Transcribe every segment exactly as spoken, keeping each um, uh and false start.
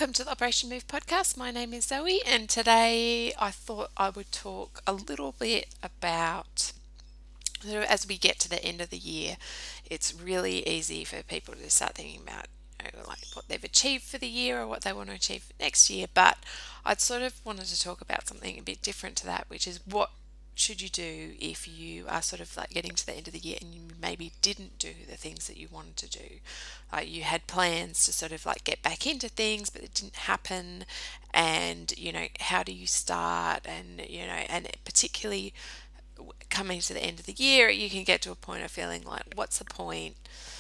welcome to the Operation Move podcast. My name is Zoe, and today I thought I would talk a little bit about, sort of as we get to the end of the year, it's really easy for people to start thinking about, you know, like what they've achieved for the year or what they want to achieve for next year. But I'd sort of wanted to talk about something a bit different to that, which is what should you do if you are sort of like getting to the end of the year and you maybe didn't do the things that you wanted to do. Like you had plans to sort of like get back into things, but it didn't happen. And, you know, how do you start? And, you know, and particularly coming to the end of the year, you can get to a point of feeling like, what's the point?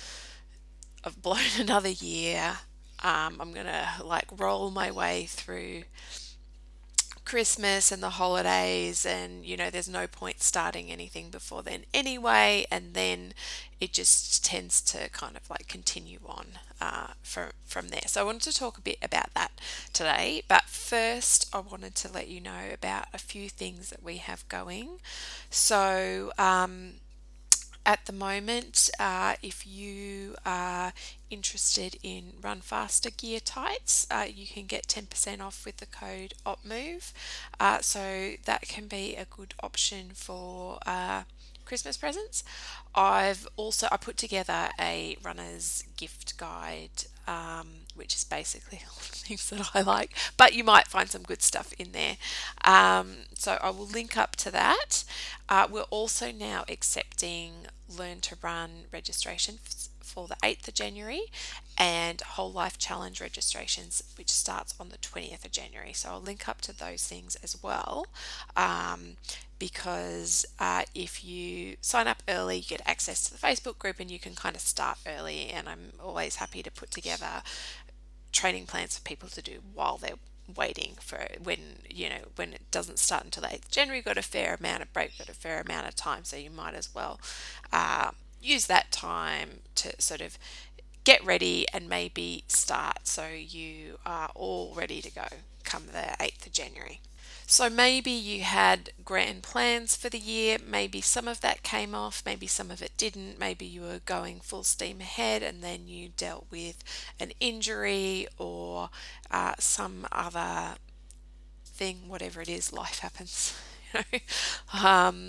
I've blown another year. Um, I'm going to like roll my way through Christmas and the holidays, and you know there's no point starting anything before then anyway, and then it just tends to kind of like continue on uh, from from there. So I wanted to talk a bit about that today, but first I wanted to let you know about a few things that we have going. So um, at the moment, uh, if you are interested in Run Faster gear tights, uh, you can get ten percent off with the code OPMOVE. Uh, so that can be a good option for uh, Christmas presents. I've also I put together a runner's gift guide, um, which is basically all the things that I like, but you might find some good stuff in there. Um, so I will link up to that. Uh, we're also now accepting Learn to Run registration for the eighth of January and Whole Life Challenge registrations, which starts on the twentieth of January. So I'll link up to those things as well. Um, because uh, if you sign up early, you get access to the Facebook group and you can kind of start early. And I'm always happy to put together training plans for people to do while they're waiting for when you know when it doesn't start until the eighth of January. You've got a fair amount of break, got a fair amount of time, so you might as well uh, use that time to sort of get ready and maybe start so you are all ready to go come the eighth of January. So maybe you had grand plans for the year, maybe some of that came off, maybe some of it didn't, maybe you were going full steam ahead and then you dealt with an injury or uh, some other thing, whatever it is, life happens. You know? um,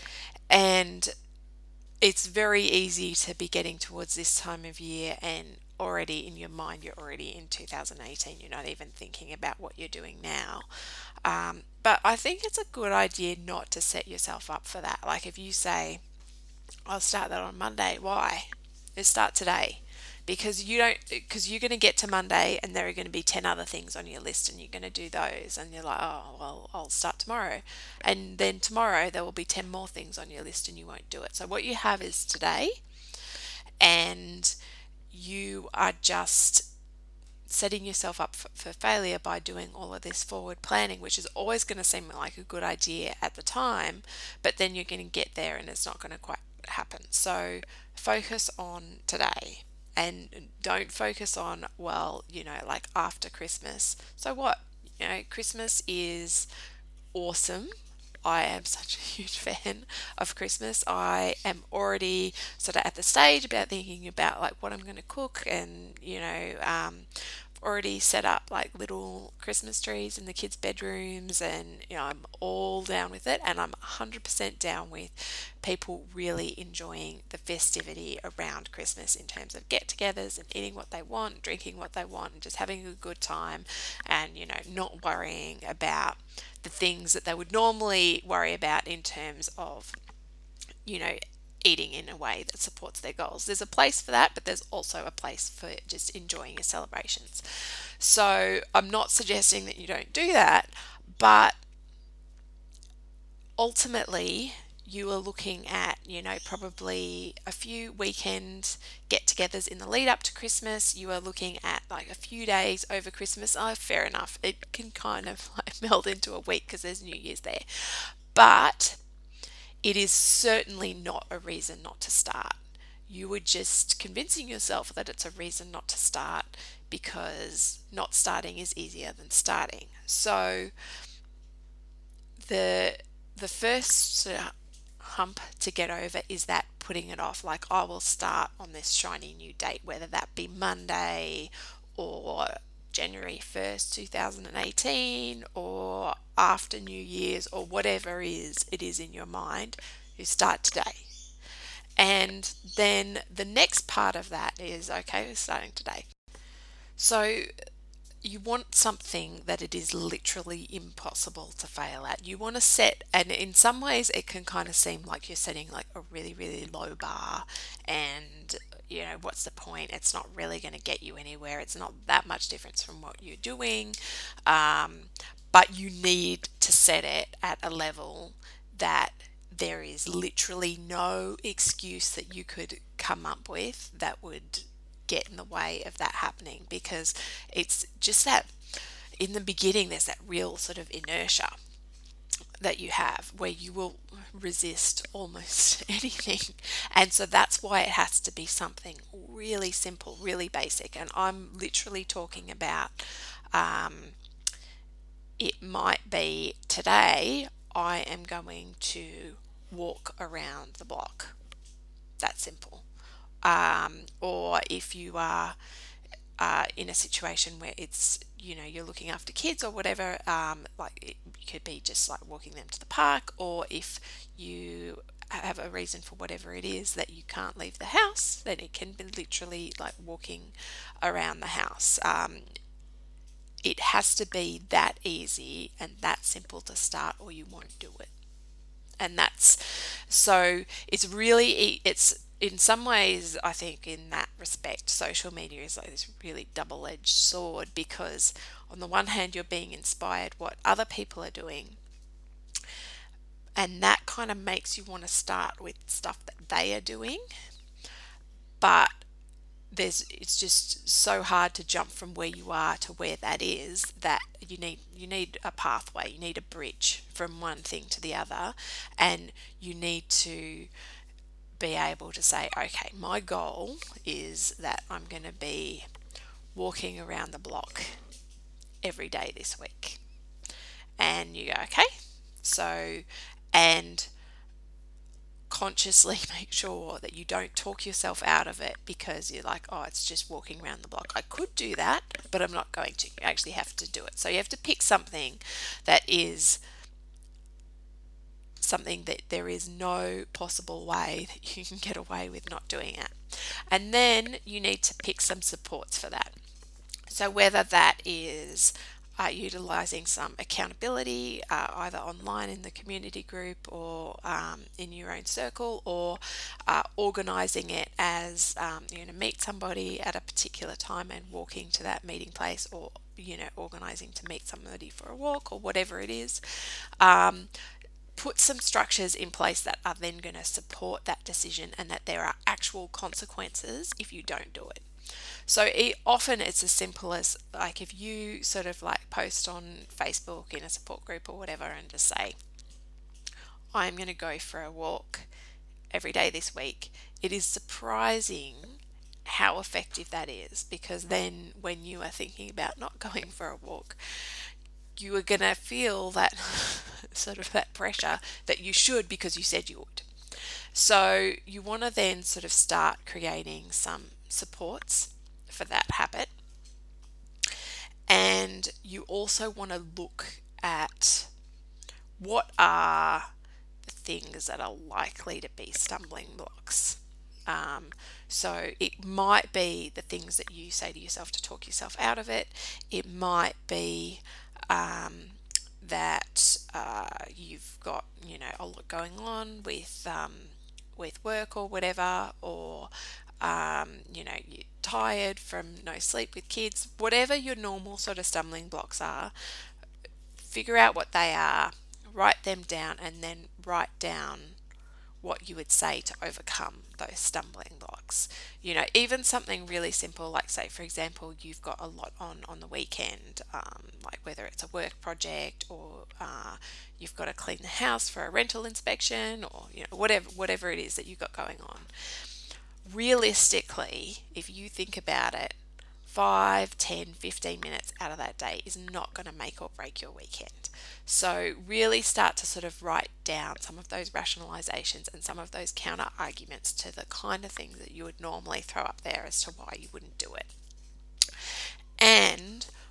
and it's very easy to be getting towards this time of year and already in your mind you're already in two thousand eighteen, you're not even thinking about what you're doing now. Um, but I think it's a good idea not to set yourself up for that. Like if you say, I'll start that on Monday, why? Just start today. Because you don't, because you're going to get to Monday and there are going to be ten other things on your list and you're going to do those. And you're like, oh, well, I'll start tomorrow. And then tomorrow there will be ten more things on your list and you won't do it. So what you have is today, and you are just setting yourself up for, for failure by doing all of this forward planning, which is always going to seem like a good idea at the time, but then you're going to get there and it's not going to quite happen. So focus on today and don't focus on, well, you know, like after Christmas. So what? You know, Christmas is awesome. I am such a huge fan of Christmas. I am already sort of at the stage about thinking about like what I'm going to cook, and you know, um, already set up like little Christmas trees in the kids' bedrooms, and you know, I'm all down with it, and I'm one hundred percent down with people really enjoying the festivity around Christmas in terms of get-togethers and eating what they want, drinking what they want, and just having a good time, and you know, not worrying about the things that they would normally worry about in terms of, you know, eating in a way that supports their goals. There's a place for that, but there's also a place for just enjoying your celebrations. So I'm not suggesting that you don't do that, but ultimately you are looking at, you know, probably a few weekend get-togethers in the lead up to Christmas. You are looking at like a few days over Christmas. Oh, fair enough. It can kind of like meld into a week because there's New Year's there. But it is certainly not a reason not to start. You were just convincing yourself that it's a reason not to start because not starting is easier than starting. So the the first sort of hump to get over is that putting it off. Like, I will start on this shiny new date, whether that be Monday or January first, two thousand eighteen, or after New Year's, or whatever is it is in your mind, you start today. And then the next part of that is, okay, we're starting today. So you want something that it is literally impossible to fail at. You want to set, and in some ways it can kind of seem like you're setting like a really, really low bar, and you know, what's the point? It's not really going to get you anywhere. It's not that much difference from what you're doing. Um, but you need to set it at a level that there is literally no excuse that you could come up with that would get in the way of that happening, because it's just that in the beginning there's that real sort of inertia that you have where you will resist almost anything. And so that's why it has to be something really simple, really basic. And I'm literally talking about um, it might be today I am going to walk around the block. That's simple. Um, or if you are uh, in a situation where it's, you know, you're looking after kids or whatever, um, like it could be just like walking them to the park, or if you have a reason for whatever it is that you can't leave the house, then it can be literally like walking around the house. Um, it has to be that easy and that simple to start, or you won't do it. And that's so it's really it's in some ways, I think in that respect, social media is like this really double-edged sword, because on the one hand you're being inspired what other people are doing, and that kind of makes you want to start with stuff that they are doing, but there's it's just so hard to jump from where you are to where that is, that you need you need a pathway, you need a bridge from one thing to the other, and you need to be able to say, okay, my goal is that I'm going to be walking around the block every day this week. And you go, okay, so, and consciously make sure that you don't talk yourself out of it because you're like, oh, it's just walking around the block. I could do that, but I'm not going to. You actually have to do it. So you have to pick something that is something that there is no possible way that you can get away with not doing it. And then you need to pick some supports for that. So whether that is uh, utilizing some accountability, uh, either online in the community group or um, in your own circle, or uh, organizing it as um, you're going to meet somebody at a particular time and walking to that meeting place, or you know, organizing to meet somebody for a walk, or whatever it is. Um, put some structures in place that are then going to support that decision, and that there are actual consequences if you don't do it. So it, often it's as simple as like if you sort of like post on Facebook in a support group or whatever and just say, I'm going to go for a walk every day this week. It is surprising how effective that is, because then when you are thinking about not going for a walk, you are going to feel that sort of that pressure that you should because you said you would. So you want to then sort of start creating some supports for that habit. And you also want to look at what are the things that are likely to be stumbling blocks. Um, so it might be the things that you say to yourself to talk yourself out of it. It might be um, that uh, you've got, you know, a lot going on with um, with work or whatever, or um, you know, you're tired from no sleep with kids. Whatever your normal sort of stumbling blocks are, figure out what they are, write them down, and then write down what you would say to overcome those stumbling blocks. You know, even something really simple, like say, for example, you've got a lot on on the weekend, um, like whether it's a work project, or uh, you've got to clean the house for a rental inspection, or you know, whatever whatever it is that you've got going on. Realistically, if you think about it, five, ten, fifteen minutes out of that day is not going to make or break your weekend. So really start to sort of write down some of those rationalizations and some of those counter arguments to the kind of things that you would normally throw up there as to why you wouldn't do it. And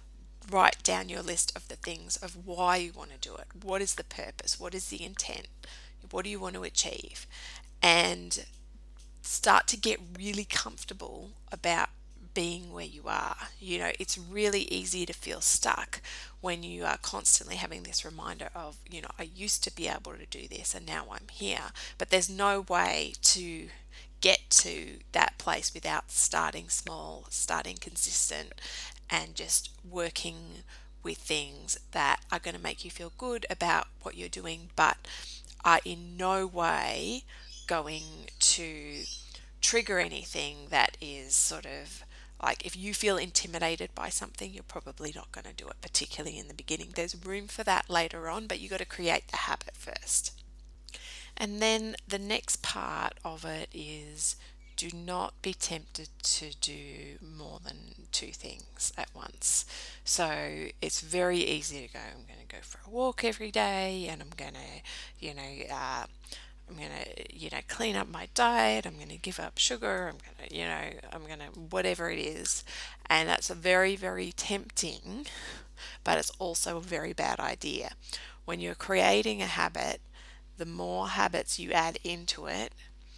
write down your list of the things of why you want to do it. What is the purpose? What is the intent? What do you want to achieve? And start to get really comfortable about being where you are. You know, it's really easy to feel stuck when you are constantly having this reminder of, you know, I used to be able to do this and now I'm here. But there's no way to get to that place without starting small, starting consistent, and just working with things that are going to make you feel good about what you're doing, but are in no way going to trigger anything that is sort of like, if you feel intimidated by something, you're probably not going to do it, particularly in the beginning. There's room for that later on, but you got to create the habit first. And then the next part of it is, do not be tempted to do more than two things at once. So it's very easy to go, I'm going to go for a walk every day, and I'm going to, you know, uh, I'm going to, you know, clean up my diet. I'm going to give up sugar. I'm going to, you know, I'm going to, whatever it is. And that's a very, very tempting, but it's also a very bad idea. When you're creating a habit, the more habits you add into it,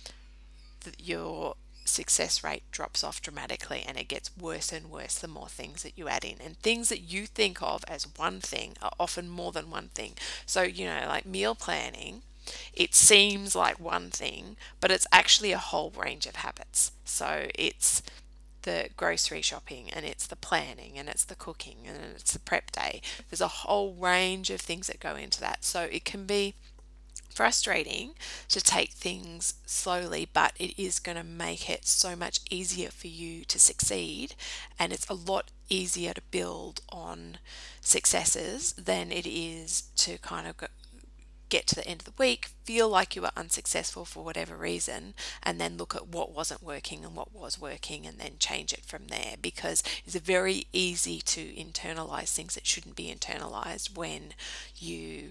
your success rate drops off dramatically, and it gets worse and worse the more things that you add in. And things that you think of as one thing are often more than one thing. So, you know, like meal planning, it seems like one thing, but it's actually a whole range of habits. So it's the grocery shopping, and it's the planning, and it's the cooking, and it's the prep day. There's a whole range of things that go into that. So it can be frustrating to take things slowly, but it is going to make it so much easier for you to succeed, and it's a lot easier to build on successes than it is to kind of go, get to the end of the week, feel like you were unsuccessful for whatever reason, and then look at what wasn't working and what was working and then change it from there, because it's very easy to internalize things that shouldn't be internalized when you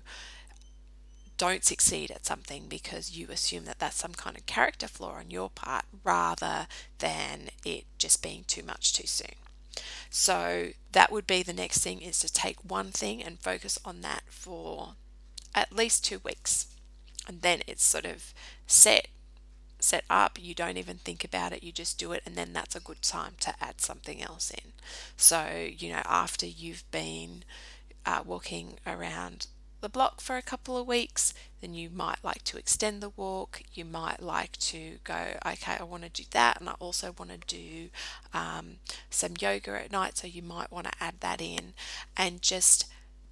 don't succeed at something because you assume that that's some kind of character flaw on your part, rather than it just being too much too soon. So that would be the next thing, is to take one thing and focus on that for at least two weeks. And then it's sort of set set up. You don't even think about it, you just do it, and then that's a good time to add something else in. So, you know, after you've been uh, walking around the block for a couple of weeks, then you might like to extend the walk. You might like to go, okay, I want to do that, and I also want to do um, some yoga at night, so you might want to add that in, and just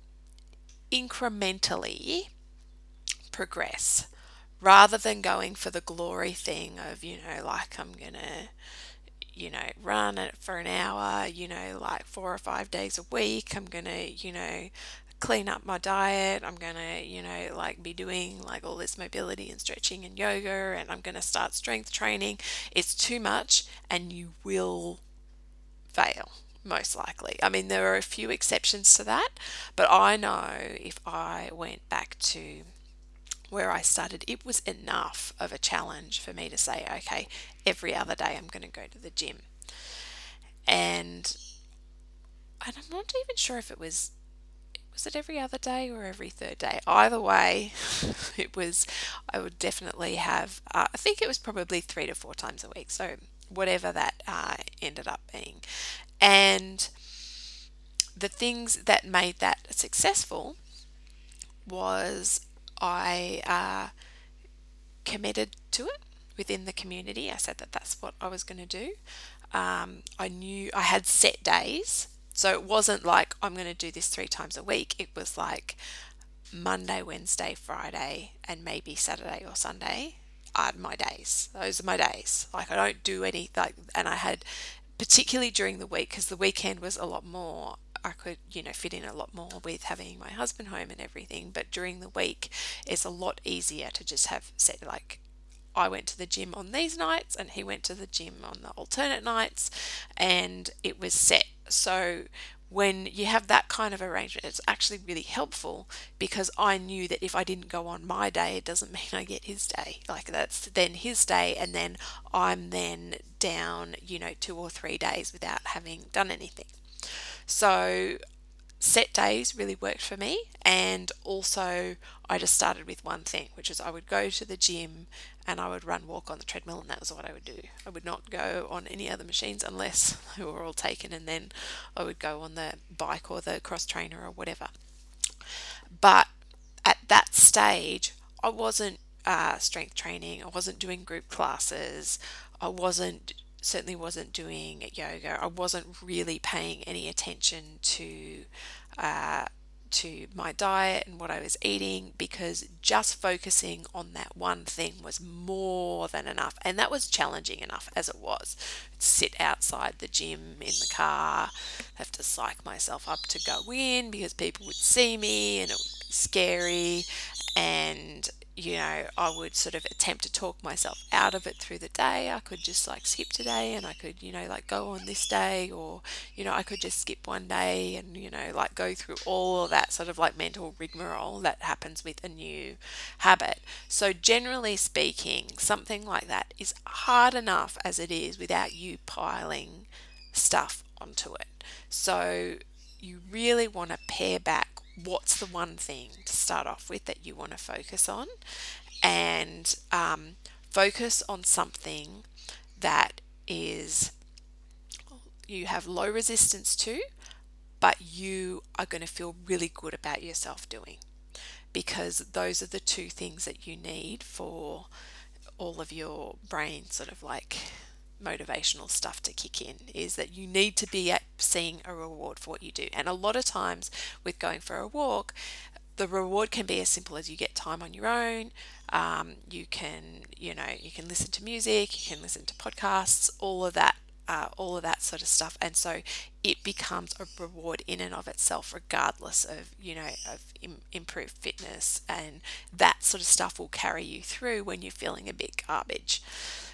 incrementally progress, rather than going for the glory thing of, you know, like, I'm gonna, you know, run it for an hour, you know, like four or five days a week. I'm gonna, you know, clean up my diet. I'm gonna, you know, like be doing like all this mobility and stretching and yoga, and I'm gonna start strength training. It's too much, and you will fail, most likely. I mean, there are a few exceptions to that, but I know if I went back to where I started, it was enough of a challenge for me to say, okay, every other day I'm going to go to the gym. And, and I'm not even sure if it was, was it every other day or every third day? Either way, it was, I would definitely have, uh, I think it was probably three to four times a week. So whatever that uh, ended up being. And the things that made that successful was I uh, committed to it within the community. I said that that's what I was going to do. Um, I knew I had set days. So it wasn't like, I'm going to do this three times a week. It was like Monday, Wednesday, Friday, and maybe Saturday or Sunday are my days. Those are my days. Like, I don't do any, like, and I had, particularly during the week, because the weekend was a lot more, I could, you know, fit in a lot more with having my husband home and everything. But during the week, it's a lot easier to just have set, like, I went to the gym on these nights and he went to the gym on the alternate nights, and it was set. So when you have that kind of arrangement, it's actually really helpful, because I knew that if I didn't go on my day, it doesn't mean I get his day. Like, that's then his day, and then I'm then down, you know, two or three days without having done anything. So set days really worked for me. And also, I just started with one thing, which is I would go to the gym and I would run, walk on the treadmill, and that was what I would do. I would not go on any other machines unless they were all taken, and then I would go on the bike or the cross trainer or whatever. But at that stage, I wasn't uh, strength training, I wasn't doing group classes, I wasn't certainly wasn't doing yoga. I wasn't really paying any attention to uh, to my diet and what I was eating, because just focusing on that one thing was more than enough. And that was challenging enough as it was. I'd sit outside the gym in the car, have to psych myself up to go in because people would see me and it would be scary. And you know, I would sort of attempt to talk myself out of it through the day. I could just like skip today and I could, you know, like go on this day, or, you know, I could just skip one day and, you know, like go through all of that sort of like mental rigmarole that happens with a new habit. So, generally speaking, something like that is hard enough as it is without you piling stuff onto it. So, you really want to pare back what's the one thing to start off with that you want to focus on, and um, focus on something that is you have low resistance to, but you are going to feel really good about yourself doing, because those are the two things that you need for all of your brain sort of like motivational stuff to kick in, is that you need to be at seeing a reward for what you do. And a lot of times with going for a walk, the reward can be as simple as you get time on your own. Um, you can, you know, you can listen to music, you can listen to podcasts, all of that, uh, all of that sort of stuff. And so it becomes a reward in and of itself, regardless of, you know, of Im- improved fitness, and that sort of stuff will carry you through when you're feeling a bit garbage.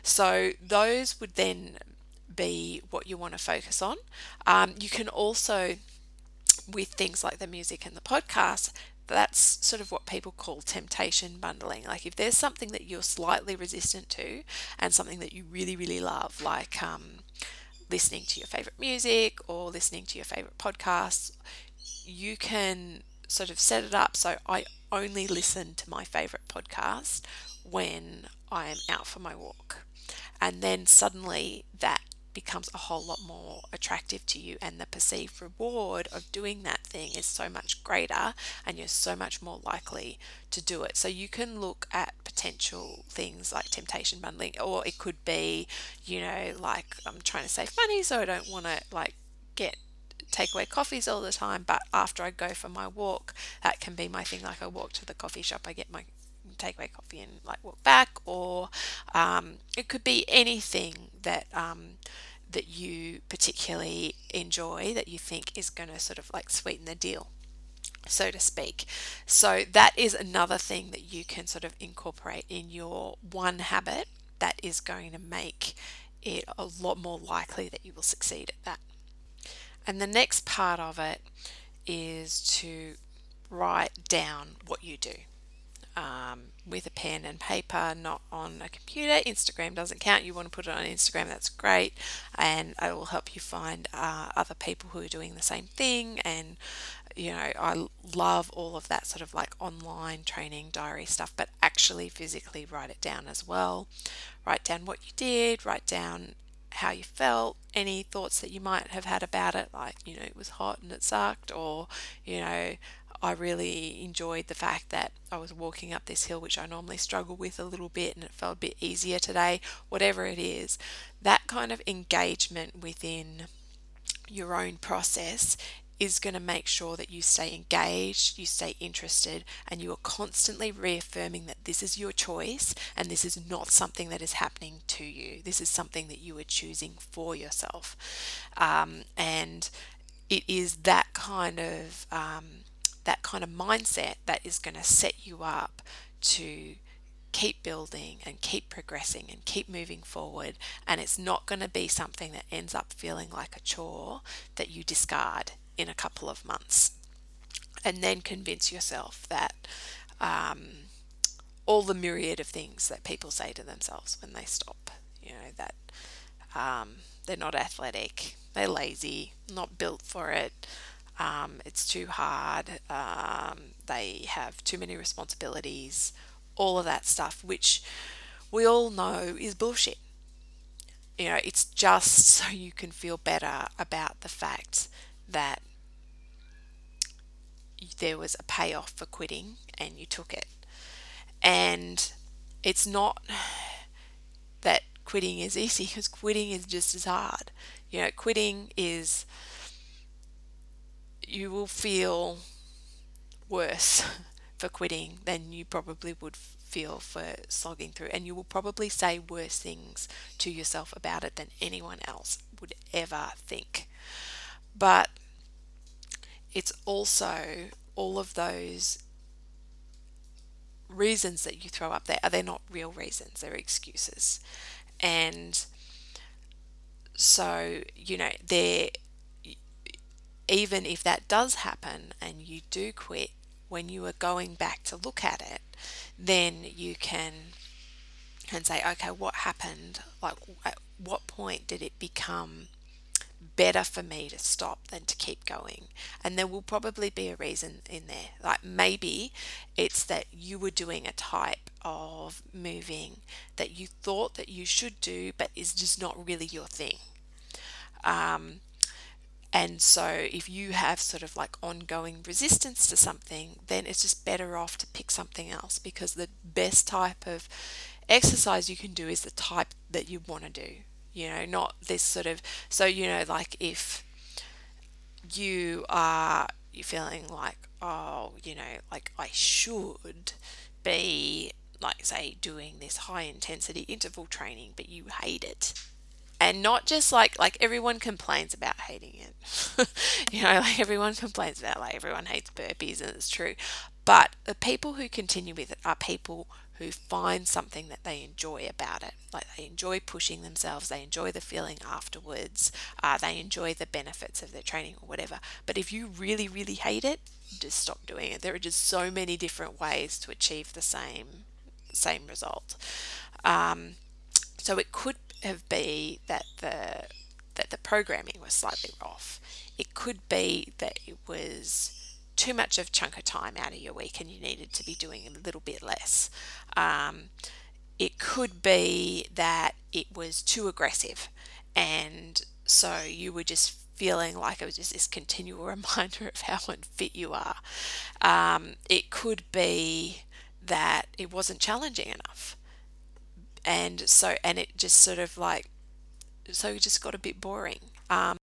So those would then be what you want to focus on. Um, you can also, with things like the music and the podcast, that's sort of what people call temptation bundling. Like if there's something that you're slightly resistant to and something that you really, really love, like um, listening to your favorite music or listening to your favorite podcasts, you can sort of set it up so I only listen to my favorite podcast when I am out for my walk. And then suddenly that becomes a whole lot more attractive to you, and the perceived reward of doing that thing is so much greater, and you're so much more likely to do it. So you can look at potential things like temptation bundling, or it could be, you know, like I'm trying to save money, so I don't want to like get takeaway coffees all the time, but after I go for my walk, that can be my thing. Like I walk to the coffee shop, I get my takeaway coffee and like walk back, or um, it could be anything that um, that you particularly enjoy that you think is going to sort of like sweeten the deal, so to speak. So that is another thing that you can sort of incorporate in your one habit that is going to make it a lot more likely that you will succeed at that. And the next part of it is to write down what you do. Um, with a pen and paper, not on a computer. Instagram doesn't count. You want to put it on Instagram, that's great, and it will help you find uh, other people who are doing the same thing. And you know, I love all of that sort of like online training diary stuff, but actually physically write it down as well. Write down what you did, write down how you felt, any thoughts that you might have had about it, like, you know, it was hot and it sucked, or, you know, I really enjoyed the fact that I was walking up this hill, which I normally struggle with a little bit, and it felt a bit easier today. Whatever it is, that kind of engagement within your own process is going to make sure that you stay engaged, you stay interested, and you are constantly reaffirming that this is your choice and this is not something that is happening to you. This is something that you are choosing for yourself. Um, and it is that kind of um, that kind of mindset that is going to set you up to keep building and keep progressing and keep moving forward. And it's not going to be something that ends up feeling like a chore that you discard in a couple of months. And then convince yourself that um, all the myriad of things that people say to themselves when they stop, you know, that um, they're not athletic, they're lazy, not built for it, um, it's too hard, um, they have too many responsibilities, all of that stuff, which we all know is bullshit. You know, it's just so you can feel better about the fact that there was a payoff for quitting and you took it. And it's not that quitting is easy, because quitting is just as hard. You know, quitting is, you will feel worse for quitting than you probably would feel for slogging through. And you will probably say worse things to yourself about it than anyone else would ever think. But it's also all of those reasons that you throw up there, are they not real reasons? They're excuses. And so, you know, they're, even if that does happen and you do quit, when you are going back to look at it, then you can and say, okay, what happened? Like, at what point did it become better for me to stop than to keep going? And there will probably be a reason in there. Like, maybe it's that you were doing a type of moving that you thought that you should do, but is just not really your thing. Um, and so if you have sort of like ongoing resistance to something, then it's just better off to pick something else, because the best type of exercise you can do is the type that you want to do. You know, not this sort of, so, you know, like if you are you feeling like, oh, you know, like I should be, like, say, doing this high intensity interval training, but you hate it. And not just like like everyone complains about hating it. You know, like everyone complains about, like, everyone hates burpees, and it's true. But the people who continue with it are people who find something that they enjoy about it. Like, they enjoy pushing themselves, they enjoy the feeling afterwards, uh, they enjoy the benefits of their training or whatever. But if you really, really hate it, just stop doing it. There are just so many different ways to achieve the same same result. Um, so it could have be that the that the programming was slightly off. It could be that it was too much of chunk of time out of your week and you needed to be doing a little bit less. Um, it could be that it was too aggressive, and so you were just feeling like it was just this continual reminder of how unfit you are. Um, it could be that it wasn't challenging enough, and so and it just sort of like so it just got a bit boring. Um,